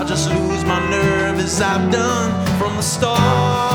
I just lose my nerve as I've done from the start.